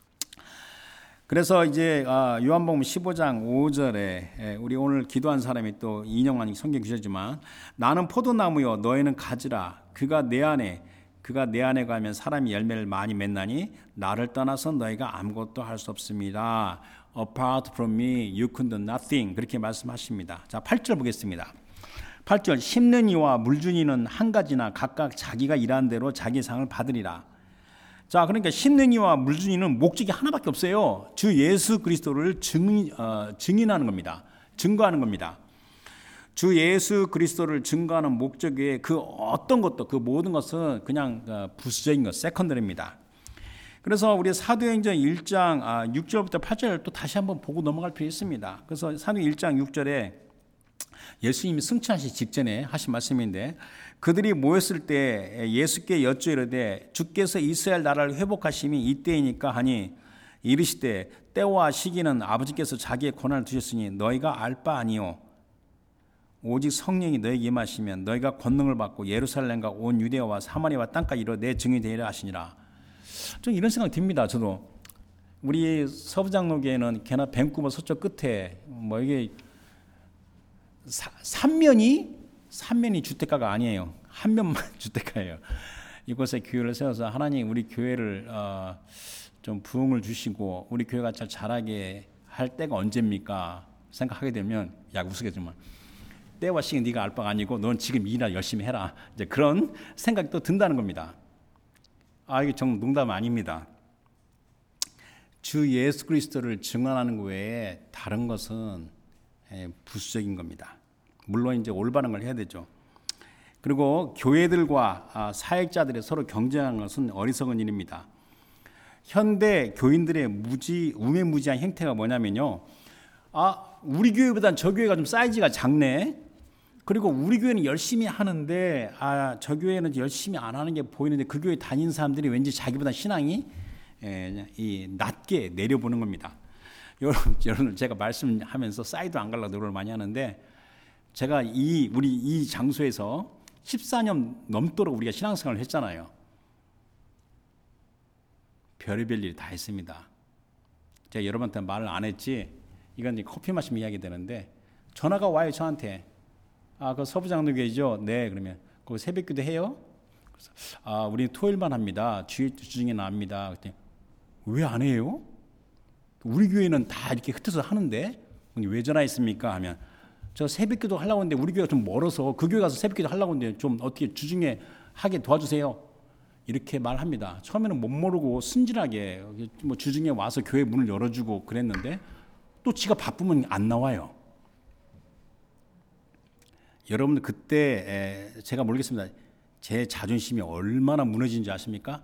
그래서 이제 요한복음 십오 장 오 절에 우리 오늘 기도한 사람이 또 인용한 성경 구절이지만 나는 포도나무요 너희는 가지라 그가 내 안에 그가 내 안에 가면 사람이 열매를 많이 맺나니 나를 떠나서 너희가 아무것도 할 수 없습니다. Apart from me you can do nothing 그렇게 말씀하십니다. 자, 팔 절 보겠습니다. 팔 절 심는 이와 물준 이는 한 가지나 각각 자기가 일한 대로 자기 상을 받으리라. 자, 그러니까 심는 이와 물준 이는 목적이 하나밖에 없어요. 주 예수 그리스도를 증인, 어, 증인하는 겁니다. 증거하는 겁니다. 주 예수 그리스도를 증거하는 목적 외에 그 어떤 것도 그 모든 것은 그냥 부수적인 것, 세컨더리입니다. 그래서 우리 사도행전 일 장 육 절부터 팔 절 또 다시 한번 보고 넘어갈 필요 있습니다. 그래서 사도행전 일 장 육 절에 예수님이 승천하시기 직전에 하신 말씀인데 그들이 모였을 때 예수께 여쭈 이르되 주께서 이스라엘 나라를 회복하심이 이때이니까 하니 이르시되 때와 시기는 아버지께서 자기의 권한을 두셨으니 너희가 알 바 아니요 오직 성령이 너에게 임하시면 너희가 권능을 받고 예루살렘과 온 유대와 사마리아와 땅까지 이르러 내 증인이 되리라 하시니라. 좀 이런 생각이 듭니다. 저도 우리 서부장로교회는 개나 밴쿠버 서쪽 끝에 뭐 이게 사, 삼면이 삼면이 주택가가 아니에요. 한 면만 주택가예요. 이곳에 교회를 세워서 하나님 우리 교회를 어, 좀 부흥을 주시고 우리 교회가 잘 자라게 할 때가 언제입니까? 생각하게 되면 야 우스갯지만 때와 시기 네가 알 바가 아니고 넌 지금 일이나 열심히 해라. 이제 그런 생각이 또 든다는 겁니다. 아, 이게 정말 농담 아닙니다. 주 예수 그리스도를 증언하는 것 외에 다른 것은 부수적인 겁니다. 물론 이제 올바른 걸 해야 되죠. 그리고 교회들과 사역자들이 서로 경쟁하는 것은 어리석은 일입니다. 현대 교인들의 무지, 우매무지한 행태가 뭐냐면요. 아, 우리 교회보단 저 교회가 좀 사이즈가 작네. 그리고 우리 교회는 열심히 하는데 아, 저 교회는 열심히 안 하는 게 보이는데 그 교회 다니는 사람들이 왠지 자기보다 신앙이 에, 이 낮게 내려보는 겁니다. 여러분, 여러분 제가 말씀하면서 사이드 안 가려고 노력을 많이 하는데 제가 이 우리 이 장소에서 십사 년 넘도록 우리가 신앙생활을 했잖아요. 별의별 일 다 했습니다. 제가 여러분한테 말을 안 했지 이건 커피 마시면 이야기 되는데 전화가 와요 저한테. 아, 그 서부장로교회죠? 네. 그러면 그 새벽기도 해요? 그래서 아, 우리 토요일만 합니다. 주, 주중에는 안 합니다. 그랬더니 왜 안 해요? 우리 교회는 다 이렇게 흩어서 하는데 왜 전화했습니까? 하면 저 새벽기도 하려고 했는데 우리 교회가 좀 멀어서 그 교회 가서 새벽기도 하려고 했는데 좀 어떻게 주중에 하게 도와주세요. 이렇게 말합니다. 처음에는 못 모르고 순진하게 뭐 주중에 와서 교회 문을 열어주고 그랬는데 또 지가 바쁘면 안 나와요. 여러분들 그때 제가 모르겠습니다. 제 자존심이 얼마나 무너진지 아십니까?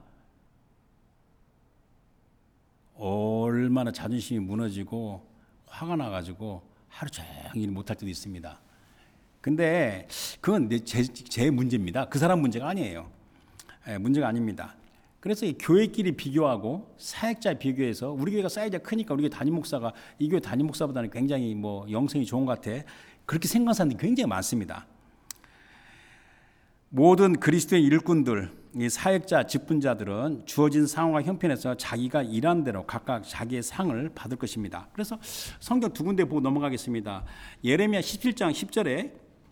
얼마나 자존심이 무너지고 화가 나가지고 하루 종일 못할 때도 있습니다. 근데 그건 제, 제 문제입니다. 그 사람 문제가 아니에요. 문제가 아닙니다. 그래서 이 교회끼리 비교하고 사역자 비교해서 우리 교회가 사이즈가 크니까 우리 교회 담임 목사가 이 교회 담임 목사보다는 굉장히 뭐 영성이 좋은 것 같아. 그렇게 생각하는 사람들이 굉장히 많습니다. 모든 그리스도의 일꾼들, 이 사역자, 직분자들은 주어진 상황과 형편에서 자기가 일한 대로 각각 자기의 상을 받을 것입니다. 그래서 성경 두 군데 보고 넘어가겠습니다. 예레미야 십칠 장 십 절에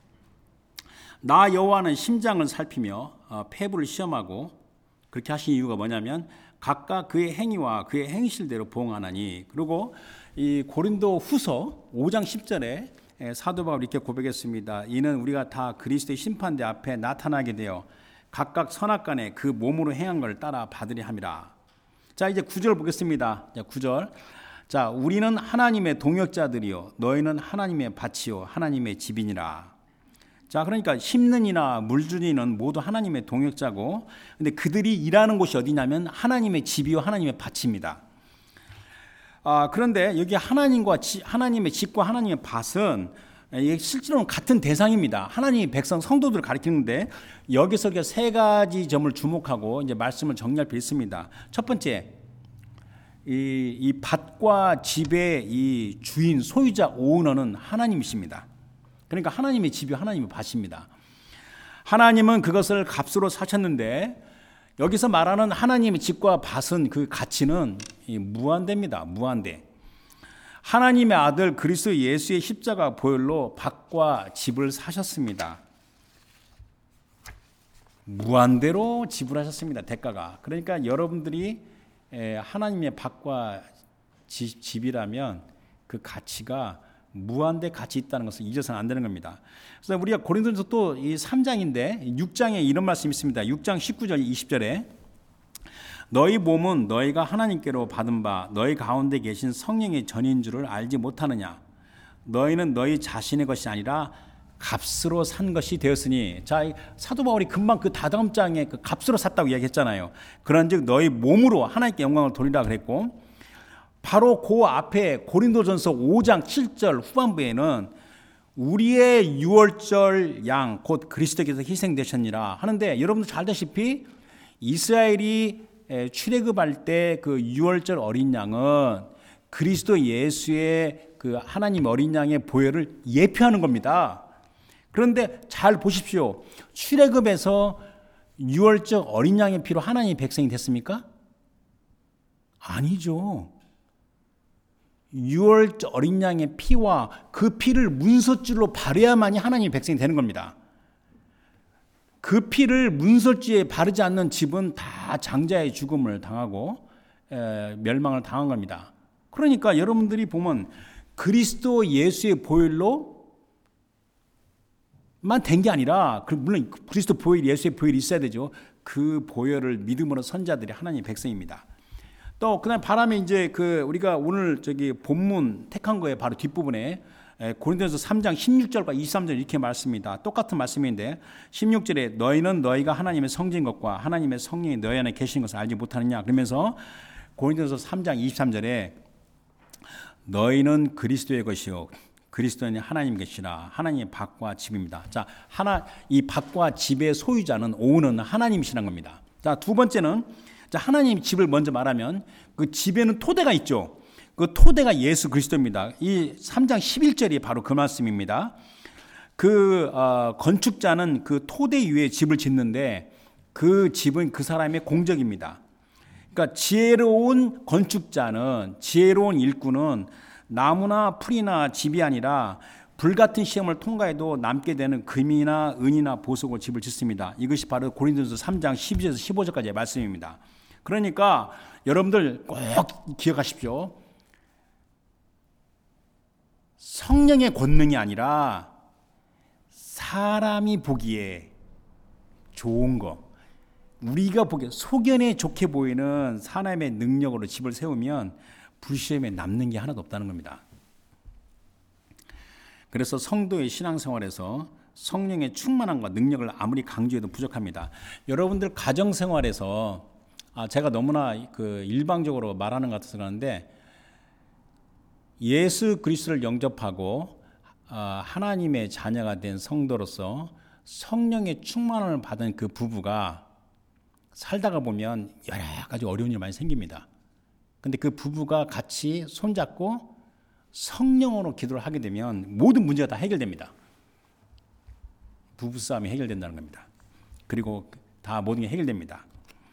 나 여호와는 심장을 살피며 폐부를 시험하고, 그렇게 하신 이유가 뭐냐면 각각 그의 행위와 그의 행실대로 보응하나니. 그리고 이 고린도 후서 오 장 십 절에 사도 바울이 이렇게 고백했습니다. 이는 우리가 다 그리스도의 심판대 앞에 나타나게 되어 각각 선악간에 그 몸으로 행한 걸 따라 받으리 함이라. 자, 이제 구 절 보겠습니다. 자, 구 절. 자, 우리는 하나님의 동역자들이요 너희는 하나님의 밭이요 하나님의 집이니라. 자, 그러니까 심는 이나 물주는 이는 모두 하나님의 동역자고, 근데 그들이 일하는 곳이 어디냐면 하나님의 집이요 하나님의 밭입니다. 아, 그런데 여기 하나님과 지, 하나님의 집과 하나님의 밭은 이게 실제로는 같은 대상입니다. 하나님의 백성 성도들을 가리키는데 여기서 세 가지 점을 주목하고 이제 말씀을 정리할 필요 있습니다. 첫 번째, 이, 이 밭과 집의 이 주인 소유자 오너는 하나님이십니다. 그러니까 하나님의 집이 하나님의 밭입니다. 하나님은 그것을 값으로 사셨는데 여기서 말하는 하나님의 집과 밭은 그 가치는 무한대입니다. 무한대. 하나님의 아들 그리스도 예수의 십자가 보혈로 밭과 집을 사셨습니다. 무한대로 지불하셨습니다. 대가가. 그러니까 여러분들이 하나님의 밭과 집이라면 그 가치가 무한대 가치 있다는 것을 잊어서는 안 되는 겁니다. 그래서 우리가 고린도전서 또 이 삼 장인데 육 장에 이런 말씀이 있습니다. 육 장 십구 절 이십 절에 너희 몸은 너희가 하나님께로 받은 바 너희 가운데 계신 성령의 전인 줄을 알지 못하느냐. 너희는 너희 자신의 것이 아니라 값으로 산 것이 되었으니. 자, 사도 바울이 금방 그 다다음 장에 그 값으로 샀다고 이야기했잖아요. 그런즉 너희 몸으로 하나님께 영광을 돌리라 그랬고, 바로 그 앞에 고린도전서 오 장 칠 절 후반부에는 우리의 유월절 양 곧 그리스도께서 희생되셨니라 하는데, 여러분도 잘 아다시피 이스라엘이 출애굽할 때 그 유월절 어린 양은 그리스도 예수의 그 하나님 어린 양의 보혈을 예표하는 겁니다. 그런데 잘 보십시오. 출애굽에서 유월절 어린 양의 피로 하나님의 백성이 됐습니까? 아니죠. 유월절 어린 양의 피와 그 피를 문설주로 바르야만이 하나님의 백성이 되는 겁니다. 그 피를 문설주에 바르지 않는 집은 다 장자의 죽음을 당하고 에, 멸망을 당한 겁니다. 그러니까 여러분들이 보면 그리스도 예수의 보혈로 만 된 게 아니라, 물론 그리스도 보혈, 예수의 보혈이 있어야 되죠. 그 보혈을 믿음으로 선자들이 하나님의 백성입니다. 또 그다음 바람에 이제 그 우리가 오늘 저기 본문 택한 거에 바로 뒷부분에 고린도전서 삼 장 십육 절과 이십삼 절 이렇게 말씀입니다. 똑같은 말씀인데 십육 절에 너희는 너희가 하나님의 성진 것과 하나님의 성령이 너희 안에 계신 것을 알지 못하느냐. 그러면서 고린도전서 삼 장 이십삼 절에 너희는 그리스도의 것이요 그리스도는 하나님 것이라. 하나님의 밭과 집입니다. 자, 하나 이 밭과 집의 소유자는 오는 하나님이시라는 겁니다. 자, 두 번째는 자, 하나님 집을 먼저 말하면 그 집에는 토대가 있죠. 그 토대가 예수 그리스도입니다. 이 삼 장 십일 절이 바로 그 말씀입니다. 그 어, 건축자는 그 토대 위에 집을 짓는데 그 집은 그 사람의 공적입니다. 그러니까 지혜로운 건축자는, 지혜로운 일꾼은 나무나 풀이나 집이 아니라 불같은 시험을 통과해도 남게 되는 금이나 은이나 보석으로 집을 짓습니다. 이것이 바로 고린도전서 삼 장 십이 절에서 십오 절까지의 말씀입니다. 그러니까 여러분들 꼭 기억하십시오. 성령의 권능이 아니라 사람이 보기에 좋은 거, 우리가 보기에 소견에 좋게 보이는 사람의 능력으로 집을 세우면 불시험에 남는 게 하나도 없다는 겁니다. 그래서 성도의 신앙생활에서 성령의 충만함과 능력을 아무리 강조해도 부족합니다. 여러분들 가정생활에서 아, 제가 너무나 그 일방적으로 말하는 것 같아서 그러는데, 예수 그리스도를 영접하고 하나님의 자녀가 된 성도로서 성령의 충만함을 받은 그 부부가 살다가 보면 여러 가지 어려운 일이 많이 생깁니다. 근데 그 부부가 같이 손잡고 성령으로 기도를 하게 되면 모든 문제가 다 해결됩니다. 부부싸움이 해결된다는 겁니다. 그리고 다 모든 게 해결됩니다.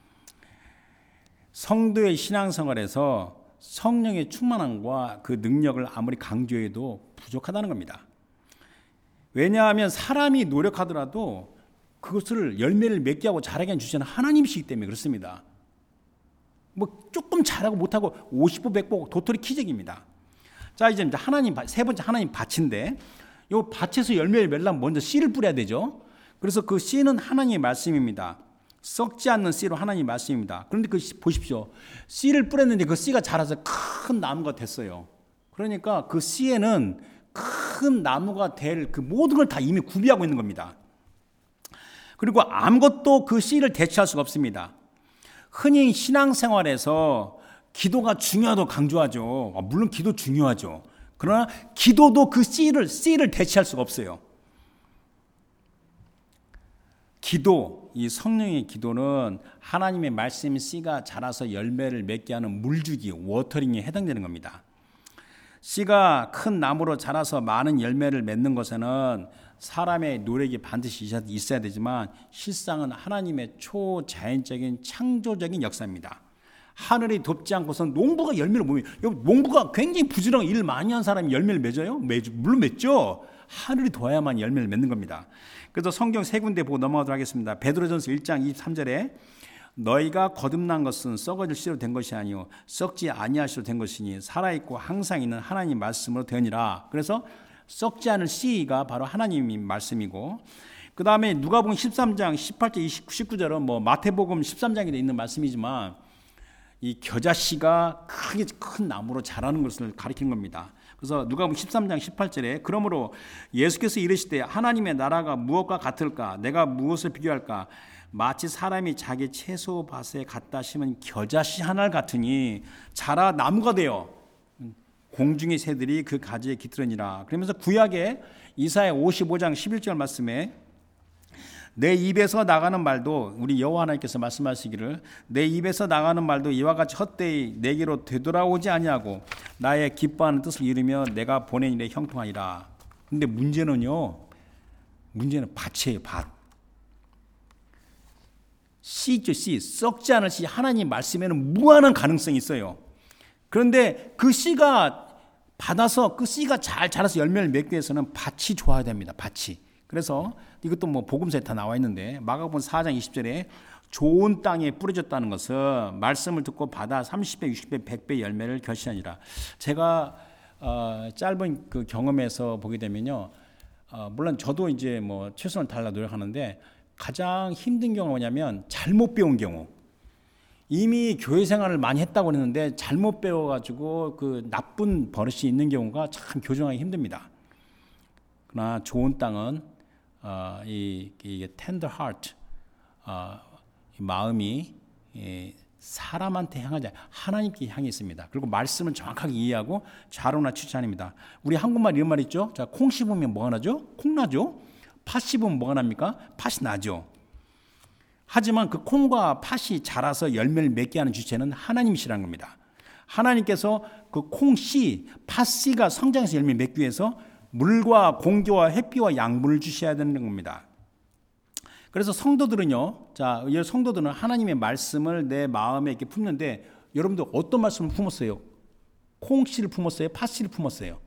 성도의 신앙생활에서 성령의 충만함과 그 능력을 아무리 강조해도 부족하다는 겁니다. 왜냐하면 사람이 노력하더라도 그것을 열매를 맺게 하고 자라게 하는 주체는 하나님이시기 때문에 그렇습니다. 뭐 조금 잘하고 못하고 오십 보 백 보 도토리 키재기입니다. 자, 이제 하나님 세 번째 하나님 밭인데 이 밭에서 열매를 맺려면 먼저 씨를 뿌려야 되죠. 그래서 그 씨는 하나님의 말씀입니다. 썩지 않는 씨로 하나님의 말씀입니다. 그런데 그 보십시오. 씨를 뿌렸는데 그 씨가 자라서 큰 나무가 됐어요. 그러니까 그 씨에는 큰 나무가 될 그 모든 걸 다 이미 구비하고 있는 겁니다. 그리고 아무것도 그 씨를 대체할 수가 없습니다. 흔히 신앙생활에서 기도가 중요하다고 강조하죠. 물론 기도 중요하죠. 그러나 기도도 그 씨를, 씨를 대체할 수가 없어요. 기도, 이 성령의 기도는 하나님의 말씀의 씨가 자라서 열매를 맺게 하는 물주기, 워터링에 해당되는 겁니다. 씨가 큰 나무로 자라서 많은 열매를 맺는 것에는 사람의 노력이 반드시 있어야 되지만 실상은 하나님의 초자연적인 창조적인 역사입니다. 하늘이 덥지 않고선 농부가 열매를 못 맺어요. 농부가 굉장히 부지런하게 일을 많이 한 사람이 열매를 맺어요? 맺, 물론 맺죠. 하늘이 도와야만 열매를 맺는 겁니다. 그래서 성경 세 군데 보고 넘어가도록 하겠습니다. 베드로전서 일 장 이십삼 절에 너희가 거듭난 것은 썩어질 씨로 된 것이 아니요 썩지 아니할 씨로 된 것이니 살아있고 항상 있는 하나님 말씀으로 되니라. 그래서 썩지 않을 씨가 바로 하나님의 말씀이고, 그 다음에 누가복음 십삼 장 십팔 절 이십구 절은 뭐 마태복음 십삼 장에 있는 말씀이지만 이 겨자씨가 크게 큰 나무로 자라는 것을 가리키는 겁니다. 그래서 누가복음 십삼 장 십팔 절에 그러므로 예수께서 이르시되 하나님의 나라가 무엇과 같을까? 내가 무엇을 비교할까? 마치 사람이 자기 채소밭에 갖다 심은 겨자씨 하나 같으니 자라 나무가 되어 공중의 새들이 그 가지에 깃들으니라. 그러면서 구약의 이사야 오십오 장 십일 절 말씀에 내 입에서 나가는 말도, 우리 여호와 하나님께서 말씀하시기를 내 입에서 나가는 말도 이와 같이 헛되이 내게로 되돌아오지 아니하고 나의 기뻐하는 뜻을 이루며 내가 보낸 일에 형통하리라. 근데 문제는요, 문제는 밭이에요. 밭. 씨죠, 씨. 썩지 않을 씨. 하나님 말씀에는 무한한 가능성이 있어요. 그런데 그 씨가 받아서 그 씨가 잘 자라서 열매를 맺기 위해서는 밭이 좋아야 됩니다. 밭이. 그래서 이것도 뭐 복음서에 다 나와 있는데 마가복음 사 장 이십 절에 좋은 땅에 뿌려졌다는 것은 말씀을 듣고 받아 삼십 배, 육십 배, 백 배 열매를 결실하니라. 제가 어, 짧은 그 경험에서 보게 되면요, 어, 물론 저도 이제 뭐 최선을 다하려 노력하는데 가장 힘든 경우가 뭐냐면 잘못 배운 경우. 이미 교회 생활을 많이 했다고 했는데 잘못 배워가지고 그 나쁜 버릇이 있는 경우가 참 교정하기 힘듭니다. 그러나 좋은 땅은 어, 이 이게 tender heart, 어, 이 마음이 이 사람한테 향하지 하나님께 향해 있습니다. 그리고 말씀을 정확하게 이해하고 자로나 추천입니다. 우리 한국말 이런 말 있죠. 자, 콩 씹으면 뭐가 나죠? 콩 나죠. 팥 씹으면 뭐가 납니까? 팥이 나죠. 하지만 그 콩과 팥이 자라서 열매를 맺게 하는 주체는 하나님이시라는 겁니다. 하나님께서 그 콩씨, 팥씨가 성장해서 열매를 맺기 위해서 물과 공기와 햇빛과 양분을 주셔야 되는 겁니다. 그래서 성도들은요, 자, 이 성도들은 하나님의 말씀을 내 마음에 이렇게 품는데 여러분들 어떤 말씀을 품었어요? 콩씨를 품었어요? 팥씨를 품었어요?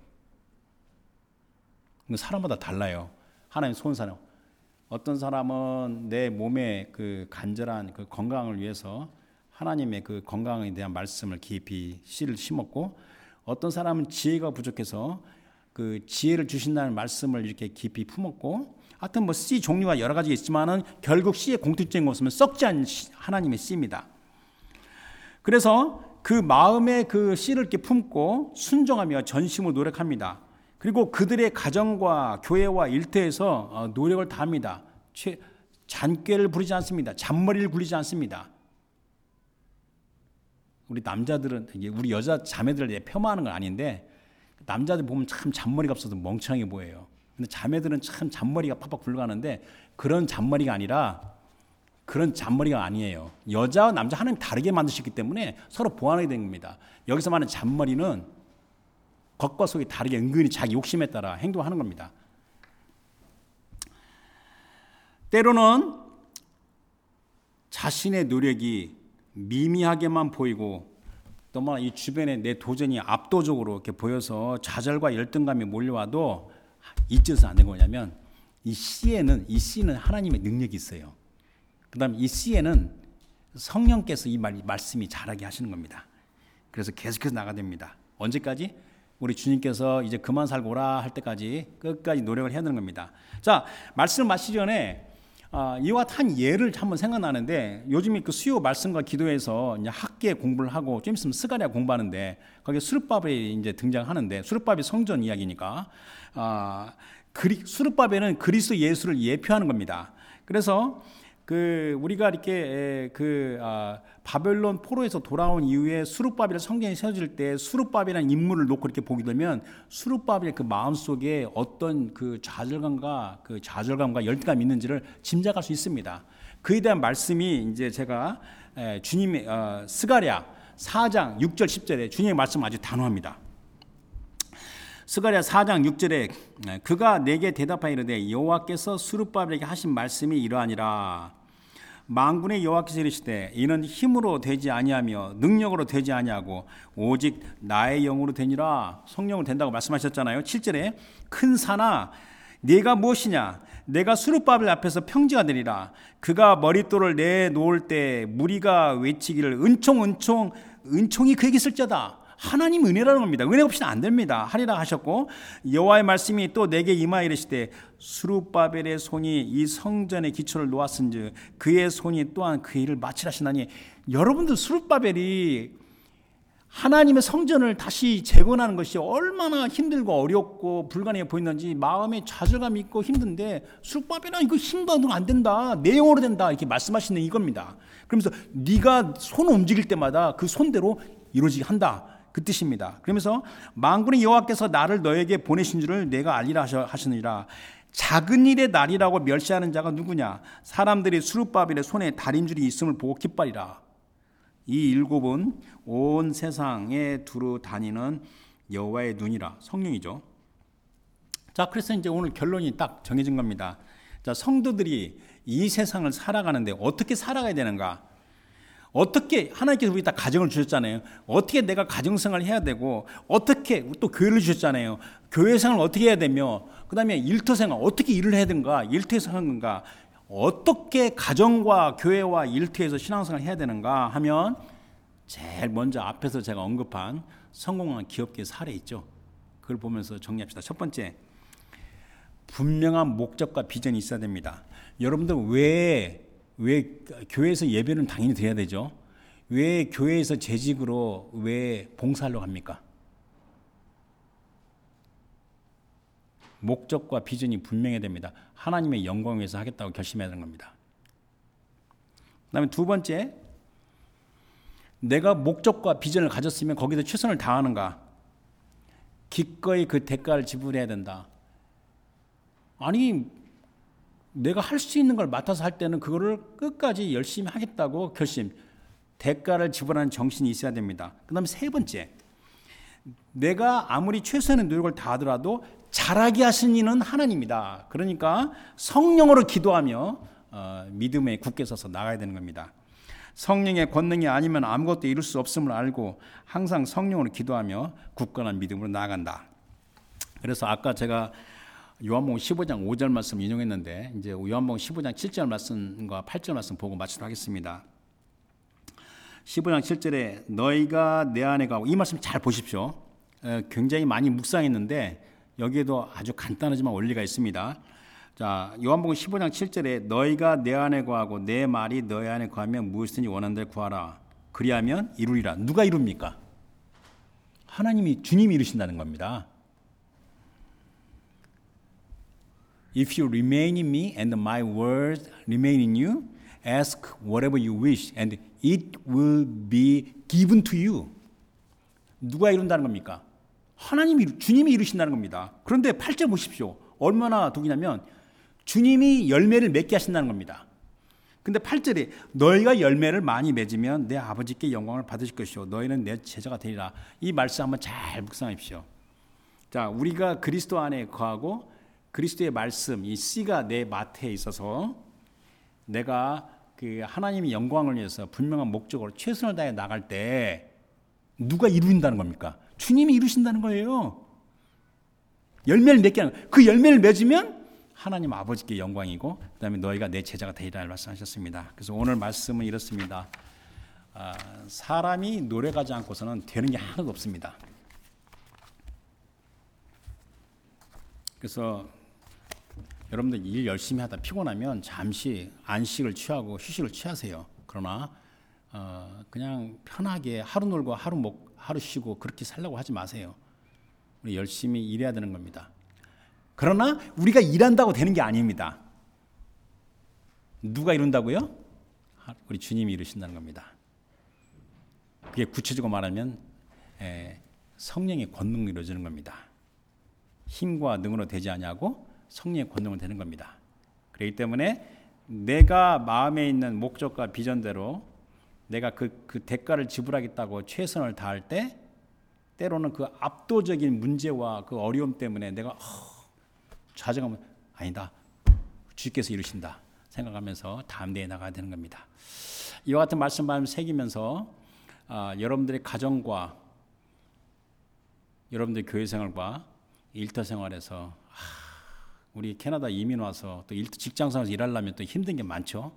사람마다 달라요. 하나님 손 사람. 어떤 사람은 내 몸의 그 간절한 그 건강을 위해서 하나님의 그 건강에 대한 말씀을 깊이 씨를 심었고, 어떤 사람은 지혜가 부족해서 그 지혜를 주신다는 말씀을 이렇게 깊이 품었고, 하여튼 뭐 씨 종류가 여러 가지가 있지만은 결국 씨의 공통적인 것은 썩지 않은 하나님의 씨입니다. 그래서 그 마음에 그 씨를 이렇게 품고 순종하며 전심으로 노력합니다. 그리고 그들의 가정과 교회와 일터에서 노력을 다합니다. 잔꾀를 부리지 않습니다. 잔머리를 굴리지 않습니다. 우리 남자들은, 우리 여자 자매들을 폄하하는 건 아닌데 남자들 보면 참 잔머리가 없어서 멍청하게 보여요. 근데 자매들은 참 잔머리가 팍팍 굴러가는데 그런 잔머리가 아니라 그런 잔머리가 아니에요. 여자와 남자 하나님 다르게 만드셨기 때문에 서로 보완하게 된 겁니다. 여기서 말하는 잔머리는 겉과 속이 다르게 은근히 자기 욕심에 따라 행동하는 겁니다. 때로는 자신의 노력이 미미하게만 보이고 또한 이 주변에 내 도전이 압도적으로 이렇게 보여서 좌절과 열등감이 몰려와도 잊어서 안 되는 거냐면 이 씨에는 이 씨는 하나님의 능력이 있어요. 그다음 이 씨에는 성령께서 이 말, 말씀이 자라게 하시는 겁니다. 그래서 계속해서 나가야 됩니다. 언제까지? 우리 주님께서 이제 그만 살고 오라 할 때까지 끝까지 노력을 해야 되는 겁니다. 자, 말씀을 마치기 전에 아, 이와 같은 예를 한번 생각나는데 요즘에 그 수요 말씀과 기도에서 이제 학계 공부를 하고 좀 있으면 스가랴 공부하는데 거기에 수르바벨이 이제 등장하는데 수르바벨 성전 이야기니까 아, 그리, 수르바벨은 그리스도 예수를 예표하는 겁니다. 그래서 그 우리가 이렇게 그 아, 바벨론 포로에서 돌아온 이후에 수르바벨 성전이 세워질 때 수르바벨이라는 인물을 놓고 이렇게 보게 되면 수르바벨의 그 마음 속에 어떤 그 좌절감과 그 좌절감과 열등감이 있는지를 짐작할 수 있습니다. 그에 대한 말씀이 이제 제가 에, 주님의 어, 스가랴 사 장 육 절 십 절에 주님의 말씀 아주 단호합니다. 스가랴 사 장 육 절에 그가 내게 대답하이르되 여호와께서 수르바벨에게 하신 말씀이 이러하니라. 만군의 여호와께서 이르시되 이는 힘으로 되지 아니하며 능력으로 되지 아니하고 오직 나의 영으로 되니라. 성령으로 된다고 말씀하셨잖아요. 칠 절에 큰 산아 네가 무엇이냐 내가 수르바벨 앞에서 평지가 되리라. 그가 머릿돌을 내놓을 때 무리가 외치기를 은총 은총 은총이 그에게 있을지어다. 하나님 은혜라는 겁니다. 은혜 없이는 안 됩니다. 하리라 하셨고 여호와의 말씀이 또 내게 임하여 이르시되 수르바벨의 손이 이 성전의 기초를 놓았은즉 그의 손이 또한 그 일을 마치라 하시나니. 여러분들 수르바벨이 하나님의 성전을 다시 재건하는 것이 얼마나 힘들고 어렵고 불가능해 보이는지 마음에 좌절감이 있고 힘든데 수르바벨아 이거 힘도 안 된다. 내 영으로 된다. 이렇게 말씀하시는 이겁니다. 그러면서 네가 손 움직일 때마다 그 손대로 이루어지게 한다. 그 뜻입니다. 그러면서 만군의 여호와께서 나를 너에게 보내신 줄을 내가 알리라 하시느니라. 작은 일의 날이라고 멸시하는 자가 누구냐? 사람들이 수르바벨의 손에 다림줄이 있음을 보고 기뻐하리라. 이 일곱은 온 세상에 두루 다니는 여호와의 눈이라. 성령이죠. 자, 그래서 이제 오늘 결론이 딱 정해진 겁니다. 자, 성도들이 이 세상을 살아가는데 어떻게 살아가야 되는가? 어떻게 하나님께서 우리 다 가정을 주셨잖아요. 어떻게 내가 가정생활을 해야 되고 어떻게 또 교회를 주셨잖아요. 교회생활을 어떻게 해야 되며 그다음에 일터생활 어떻게 일을 해야 되는가? 일터에서 하는 건가? 어떻게 가정과 교회와 일터에서 신앙생활을 해야 되는가 하면 제일 먼저 앞에서 제가 언급한 성공한 기업계의 사례 있죠. 그걸 보면서 정리합시다. 첫 번째, 분명한 목적과 비전이 있어야 됩니다. 여러분들 왜 왜 교회에서 예배는 당연히 드려야 되죠. 왜 교회에서 재직으로 왜 봉사하려고 합니까? 목적과 비전이 분명해야 됩니다. 하나님의 영광을 위해서 하겠다고 결심해야 되는 겁니다. 그다음에 두 번째, 내가 목적과 비전을 가졌으면 거기서 최선을 다하는가? 기꺼이 그 대가를 지불해야 된다. 아니 내가 할 수 있는 걸 맡아서 할 때는 그거를 끝까지 열심히 하겠다고 결심, 대가를 지불하는 정신이 있어야 됩니다. 그 다음에 세 번째, 내가 아무리 최선의 노력을 다하더라도 잘하게 하신 이는 하나님이다. 그러니까 성령으로 기도하며 어, 믿음에 굳게 서서 나가야 되는 겁니다. 성령의 권능이 아니면 아무것도 이룰 수 없음을 알고 항상 성령으로 기도하며 굳건한 믿음으로 나아간다. 그래서 아까 제가 요한복음 십오 장 오 절 말씀 인용했는데 이제 요한복음 십오 장 칠 절 말씀과 팔 절 말씀 보고 마치도록 하겠습니다. 십오 장 칠 절에 너희가 내 안에 가고, 이 말씀 잘 보십시오. 에, 굉장히 많이 묵상했는데 여기에도 아주 간단하지만 원리가 있습니다. 자, 요한복음 십오 장 칠 절에 너희가 내 안에 거하고 내 말이 너희 안에 거하면 무엇이든지 원하는 대로 구하라. 그리하면 이루리라. 누가 이룹니까? 하나님이, 주님이 이루신다는 겁니다. If you remain in me and my words remain in you, ask whatever you wish and it will be given to you. 누가 이룬다는 겁니까? 하나님이, 주님이 이루신다는 겁니다. 그런데 팔 절 보십시오. 얼마나 독이냐면 주님이 열매를 맺게 하신다는 겁니다. 근데 팔 절에 너희가 열매를 많이 맺으면 내 아버지께 영광을 받으실 것이요 너희는 내 제자가 되리라. 이 말씀 한번 잘 묵상하십시오. 자, 우리가 그리스도 안에 거하고 그리스도의 말씀, 이 씨가 내 마태에 있어서 내가 그 하나님의 영광을 위해서 분명한 목적으로 최선을 다해 나갈 때 누가 이루신다는 겁니까? 주님이 이루신다는 거예요. 열매를 맺게 하는 거예요. 그 열매를 맺으면 하나님 아버지께 영광이고 그다음에 너희가 내 제자가 되리라 말씀하셨습니다. 그래서 오늘 말씀은 이렇습니다. 아, 사람이 노력하지 않고서는 되는 게 하나도 없습니다. 그래서 여러분들 일 열심히 하다 피곤하면 잠시 안식을 취하고 휴식을 취하세요. 그러나 어, 그냥 편하게 하루 놀고 하루 먹 하루 쉬고 그렇게 살려고 하지 마세요. 우리 열심히 일해야 되는 겁니다. 그러나 우리가 일한다고 되는 게 아닙니다. 누가 이룬다고요? 우리 주님이 이루신다는 겁니다. 그게 구체적으로 말하면 에, 성령의 권능으로 이루어지는 겁니다. 힘과 능으로 되지 아니하고 성령의 권능으로 되는 겁니다. 그렇기 때문에 내가 마음에 있는 목적과 비전대로 내가 그, 그 대가를 지불하겠다고 최선을 다할 때 때로는 그 압도적인 문제와 그 어려움 때문에 내가 어, 좌절하면 아니다. 주께서 이루신다 생각하면서 담대히 나가야 되는 겁니다. 이와 같은 말씀 마음 새기면서 아, 여러분들의 가정과 여러분들의 교회 생활과 일터 생활에서 아, 우리 캐나다 이민 와서 또 직장 생활에서 일하려면 또 힘든 게 많죠.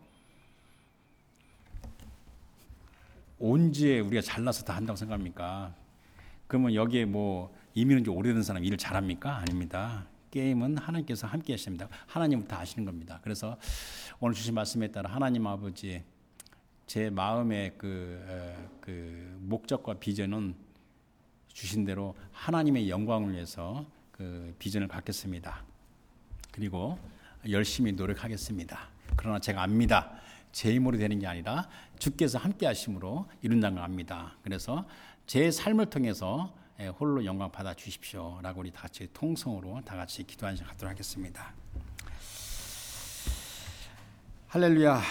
언제 우리가 잘나서 다 한다고 생각합니까? 그러면 여기에 뭐 이민 온 지 오래된 사람 일을 잘합니까? 아닙니다. 게임은 하나님께서 함께 하십니다. 하나님은 다 아시는 겁니다. 그래서 오늘 주신 말씀에 따라 하나님 아버지 제 마음의 그, 그 목적과 비전은 주신 대로 하나님의 영광을 위해서 그 비전을 갖겠습니다. 그리고 열심히 노력하겠습니다. 그러나 제가 압니다. 제 힘으로 되는 게 아니라 주께서 함께 하심으로 이룬다는 걸 압니다. 그래서 제 삶을 통해서 홀로 영광 받아 주십시오 라고 우리 다 같이 통성으로 다 같이 기도하는 시간 갖도록 하겠습니다. 할렐루야.